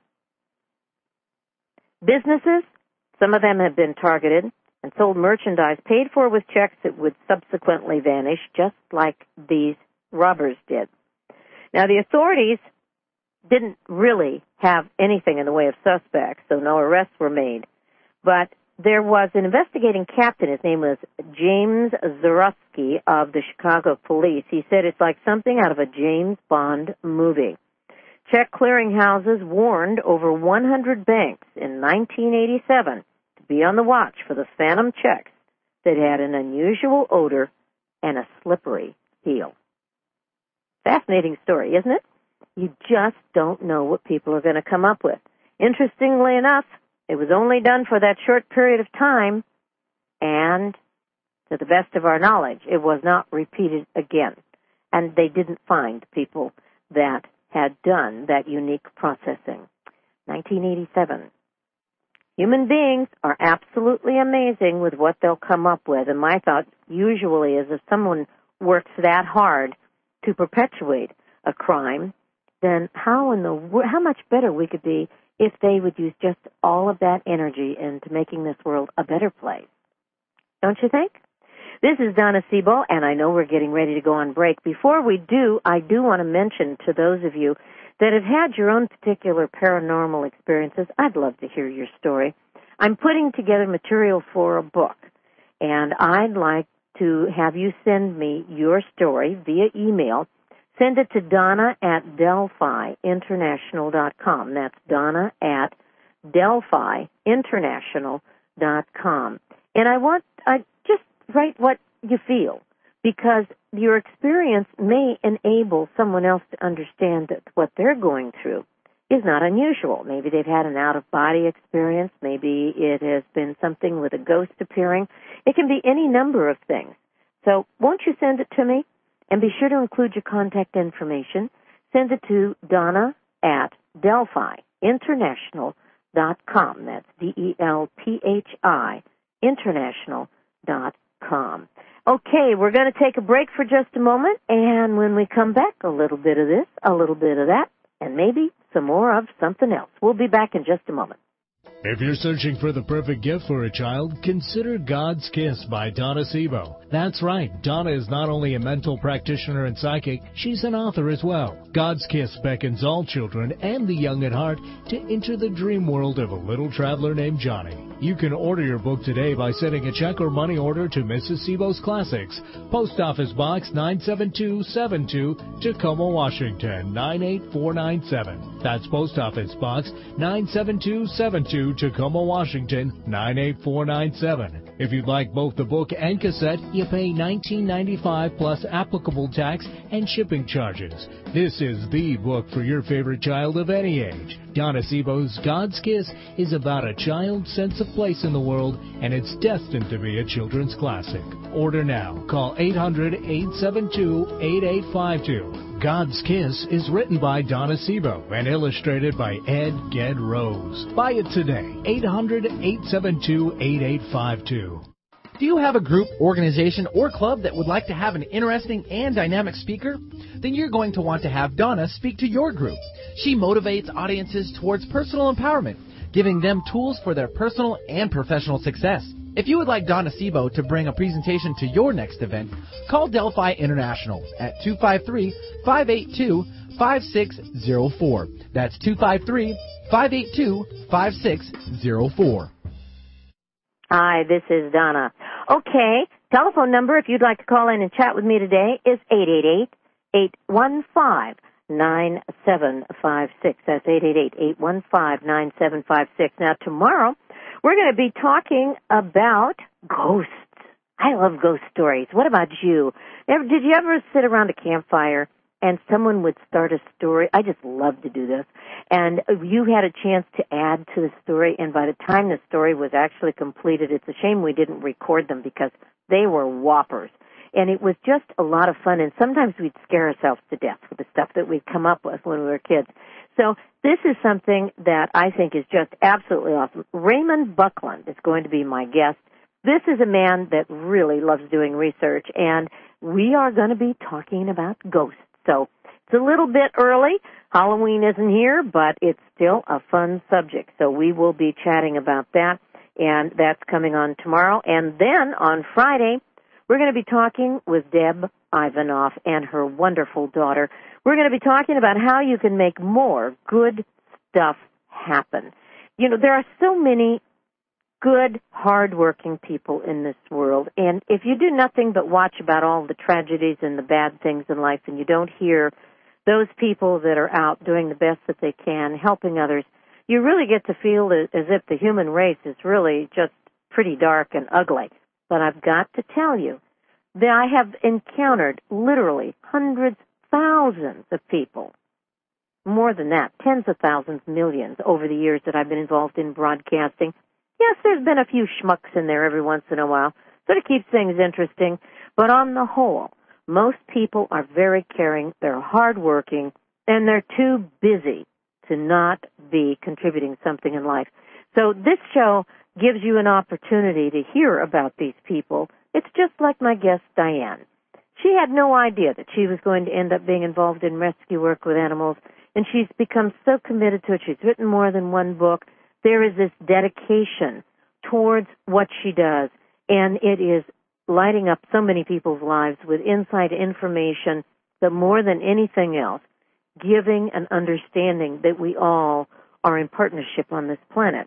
Businesses, some of them have been targeted and sold merchandise paid for with checks that would subsequently vanish, just like these robbers did. Now, the authorities didn't really have anything in the way of suspects, so no arrests were made. But there was an investigating captain. His name was James Zarusky of the Chicago Police. He said it's like something out of a James Bond movie. Check clearinghouses warned over one hundred banks in nineteen eighty-seven to be on the watch for the phantom checks that had an unusual odor and a slippery heel. Fascinating story, isn't it? You just don't know what people are going to come up with. Interestingly enough, it was only done for that short period of time, and to the best of our knowledge, it was not repeated again. And they didn't find people that had done that unique processing. nineteen eighty-seven. Human beings are absolutely amazing with what they'll come up with, and my thought usually is if someone works that hard to perpetuate a crime, then how in the how much better we could be if they would use just all of that energy into making this world a better place. Don't you think? This is Donna Sebo, and I know we're getting ready to go on break. Before we do, I do want to mention to those of you that have had your own particular paranormal experiences, I'd love to hear your story. I'm putting together material for a book, and I'd like to have you send me your story via email. Send it to Donna at Delphi International dot com. That's Donna at Delphi International dot com. And I want, I just write what you feel, because your experience may enable someone else to understand what they're going through is not unusual. Maybe they've had an out-of-body experience. Maybe it has been something with a ghost appearing. It can be any number of things. So won't you send it to me? And be sure to include your contact information. Send it to Donna at Delphi International dot com. That's D E L P H I International dot com. Okay, we're going to take a break for just a moment, and when we come back, a little bit of this, a little bit of that, and maybe some more of something else. We'll be back in just a moment. If you're searching for the perfect gift for a child, consider God's Kiss by Donna Sebo. That's right, Donna is not only a mental practitioner and psychic, she's an author as well. God's Kiss beckons all children and the young at heart to enter the dream world of a little traveler named Johnny. You can order your book today by sending a check or money order to Missus Sebo's Classics, Post Office Box nine seven two seven two, Tacoma, Washington, nine eight four nine seven. That's Post Office Box nine seven two seven two, Tacoma, Washington, nine eight four nine seven. If you'd like both the book and cassette, you pay nineteen ninety-five plus applicable tax and shipping charges. This is the book for your favorite child of any age. Donna Sebo's God's Kiss is about a child's sense of place in the world, and it's destined to be a children's classic. Order now. Call eight hundred, eight seven two, eight eight five two. God's Kiss is written by Donna Sebo and illustrated by Ed Ged Rose. Buy it today. eight hundred, eight seven two, eight eight five two. Do you have a group, organization, or club that would like to have an interesting and dynamic speaker? Then you're going to want to have Donna speak to your group. She motivates audiences towards personal empowerment, giving them tools for their personal and professional success. If you would like Donna Sebo to bring a presentation to your next event, call Delphi International at two five three, five eight two, five six zero four. That's two five three, five eight two, five six zero four. Hi, this is Donna. Okay, telephone number if you'd like to call in and chat with me today is eight eight eight, eight one five, nine seven five six. That's eight eight eight, eight one five, nine seven five six. Now, tomorrow, we're going to be talking about ghosts. I love ghost stories. What about you? Ever, did you ever sit around a campfire and someone would start a story? I just love to do this. And you had a chance to add to the story, and by the time the story was actually completed, it's a shame we didn't record them because they were whoppers. And it was just a lot of fun, and sometimes we'd scare ourselves to death with the stuff that we'd come up with when we were kids. So this is something that I think is just absolutely awesome. Raymond Buckland is going to be my guest. This is a man that really loves doing research, and we are going to be talking about ghosts. So it's a little bit early. Halloween isn't here, but it's still a fun subject. So we will be chatting about that, and that's coming on tomorrow. And then on Friday, we're going to be talking with Deb Ivanoff and her wonderful daughter. We're going to be talking about how you can make more good stuff happen. You know, there are so many good, hard-working people in this world, and if you do nothing but watch about all the tragedies and the bad things in life and you don't hear those people that are out doing the best that they can, helping others, you really get to feel as if the human race is really just pretty dark and ugly. But I've got to tell you that I have encountered literally hundreds, thousands of people, more than that, tens of thousands, millions over the years that I've been involved in broadcasting. Yes, there's been a few schmucks in there every once in a while, so it keeps things interesting. But on the whole, most people are very caring, they're hardworking, and they're too busy to not be contributing something in life. So this show gives you an opportunity to hear about these people. It's just like my guest, Diane. She had no idea that she was going to end up being involved in rescue work with animals, and she's become so committed to it. She's written more than one book. There is this dedication towards what she does, and it is lighting up so many people's lives with inside information, but more than anything else, giving an understanding that we all are in partnership on this planet.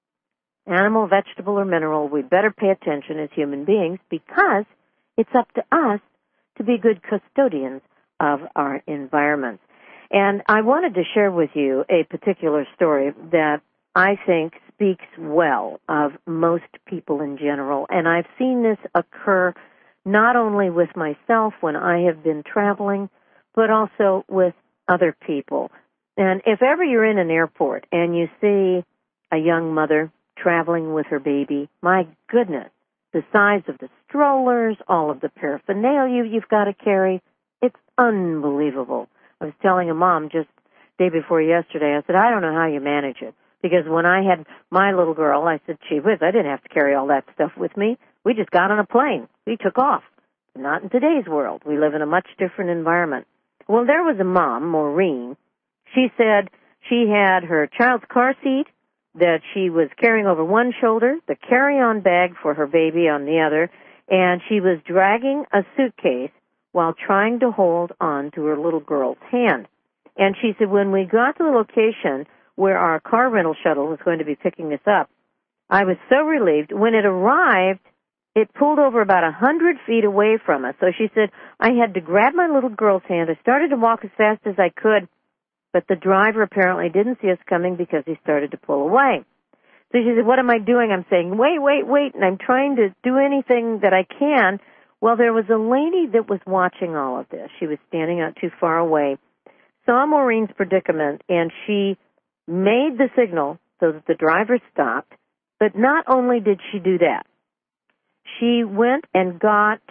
Animal, vegetable, or mineral, we better pay attention as human beings because it's up to us to be good custodians of our environments. And I wanted to share with you a particular story that I think speaks well of most people in general. And I've seen this occur not only with myself when I have been traveling, but also with other people. And if ever you're in an airport and you see a young mother traveling with her baby, my goodness, the size of the strollers, all of the paraphernalia you've got to carry, it's unbelievable. I was telling a mom just the day before yesterday, I said, I don't know how you manage it. Because when I had my little girl, I said, gee whiz, I didn't have to carry all that stuff with me. We just got on a plane. We took off. Not in today's world. We live in a much different environment. Well, there was a mom, Maureen. She said she had her child's car seat that she was carrying over one shoulder, the carry-on bag for her baby on the other, and she was dragging a suitcase while trying to hold on to her little girl's hand. And she said when we got to the location where our car rental shuttle was going to be picking us up, I was so relieved. When it arrived, it pulled over about a hundred feet away from us. So she said, I had to grab my little girl's hand. I started to walk as fast as I could, but the driver apparently didn't see us coming because he started to pull away. So she said, what am I doing? I'm saying, wait, wait, wait, and I'm trying to do anything that I can. Well, there was a lady that was watching all of this. She was standing not too far away, saw Maureen's predicament, and she made the signal so that the driver stopped. But not only did she do that, she went and got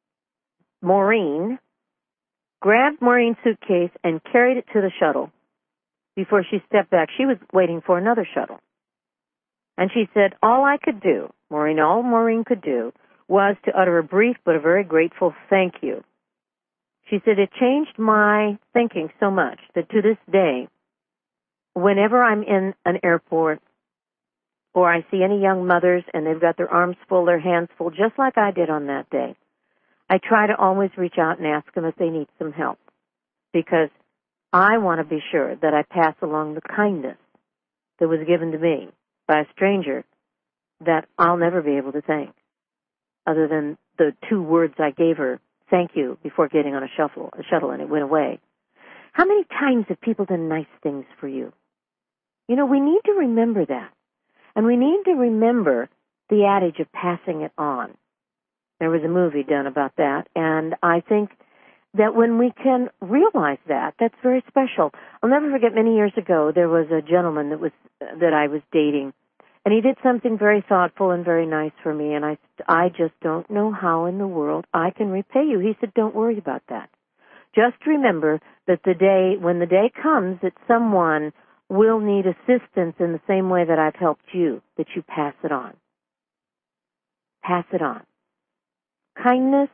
Maureen, grabbed Maureen's suitcase, and carried it to the shuttle before she stepped back. She was waiting for another shuttle. And she said, all I could do, Maureen, all Maureen could do, was to utter a brief but a very grateful thank you. She said, it changed my thinking so much that to this day, whenever I'm in an airport or I see any young mothers and they've got their arms full, their hands full, just like I did on that day, I try to always reach out and ask them if they need some help, because I want to be sure that I pass along the kindness that was given to me by a stranger that I'll never be able to thank, other than the two words I gave her, thank you, before getting on a shuttle, a shuttle and it went away. How many times have people done nice things for you? You know, we need to remember that. And we need to remember the adage of passing it on. There was a movie done about that, and I think that when we can realize that, that's very special. I'll never forget, many years ago, there was a gentleman that was that I was dating, and he did something very thoughtful and very nice for me, and I, I just don't know how in the world I can repay you. He said, don't worry about that. Just remember that the day, when the day comes that someone will need assistance in the same way that I've helped you, that you pass it on. Pass it on. Kindness,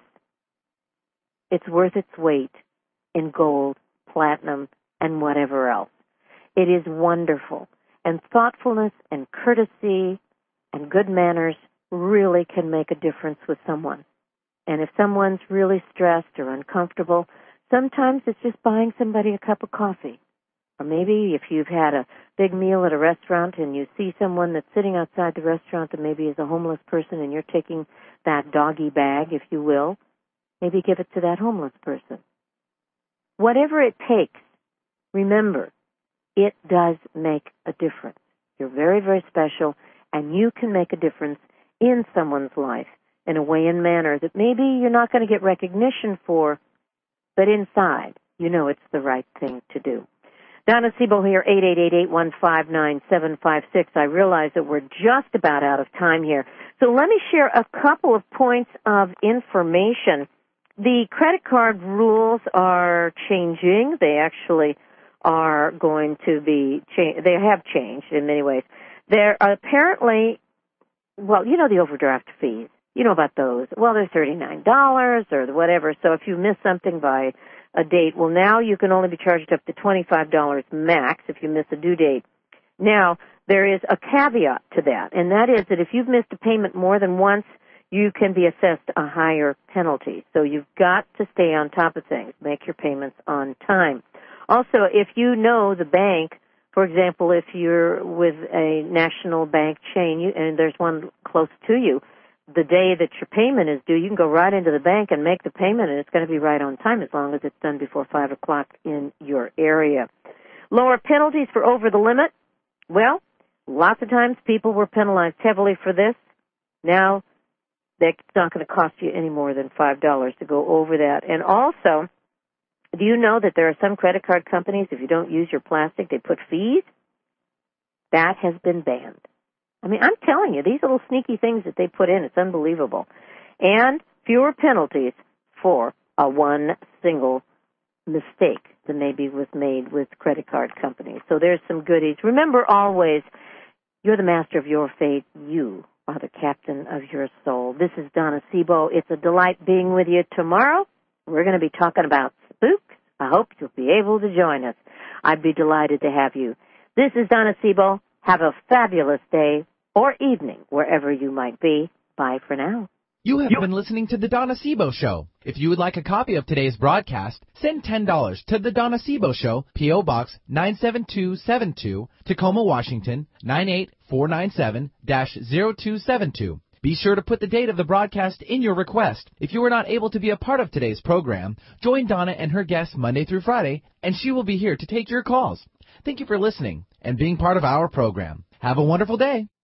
it's worth its weight in gold, platinum, and whatever else. It is wonderful. And thoughtfulness and courtesy and good manners really can make a difference with someone. And if someone's really stressed or uncomfortable, sometimes it's just buying somebody a cup of coffee. Or maybe if you've had a big meal at a restaurant and you see someone that's sitting outside the restaurant that maybe is a homeless person and you're taking that doggy bag, if you will, maybe give it to that homeless person. Whatever it takes, remember, it does make a difference. You're very, very special, and you can make a difference in someone's life in a way and manner that maybe you're not going to get recognition for, but inside, you know it's the right thing to do. Donna Siebel here, eight eight eight, eight one five, nine seven five six. I realize that we're just about out of time here. So let me share a couple of points of information. The credit card rules are changing. They actually are going to be, cha- they have changed in many ways. There are apparently, well, you know the overdraft fees. You know about those. Well, they're thirty-nine dollars or whatever. So if you miss something by a date, well, now you can only be charged up to twenty-five dollars max if you miss a due date. Now, there is a caveat to that, and that is that if you've missed a payment more than once, you can be assessed a higher penalty. So you've got to stay on top of things. Make your payments on time. Also, if you know the bank, for example, if you're with a national bank chain you, and there's one close to you, the day that your payment is due, you can go right into the bank and make the payment, and it's going to be right on time as long as it's done before five o'clock in your area. Lower penalties for over the limit. Well, lots of times people were penalized heavily for this. Now, it's not going to cost you any more than five dollars to go over that. And also, do you know that there are some credit card companies, if you don't use your plastic, they put fees? That has been banned. I mean, I'm telling you, these little sneaky things that they put in, it's unbelievable. And fewer penalties for a one single mistake than maybe was made with credit card companies. So there's some goodies. Remember always, you're the master of your fate. You are the captain of your soul. This is Donna Sebo. It's a delight being with you tomorrow. We're going to be talking about spooks. I hope you'll be able to join us. I'd be delighted to have you. This is Donna Sebo. Have a fabulous day or evening, wherever you might be. Bye for now. You have been listening to The Donna Sebo Show. If you would like a copy of today's broadcast, send ten dollars to The Donna Sebo Show, P O. Box nine seven two seven two, Tacoma, Washington, nine eight four nine seven dash zero two seven two. Be sure to put the date of the broadcast in your request. If you were not able to be a part of today's program, join Donna and her guests Monday through Friday, and she will be here to take your calls. Thank you for listening and being part of our program. Have a wonderful day.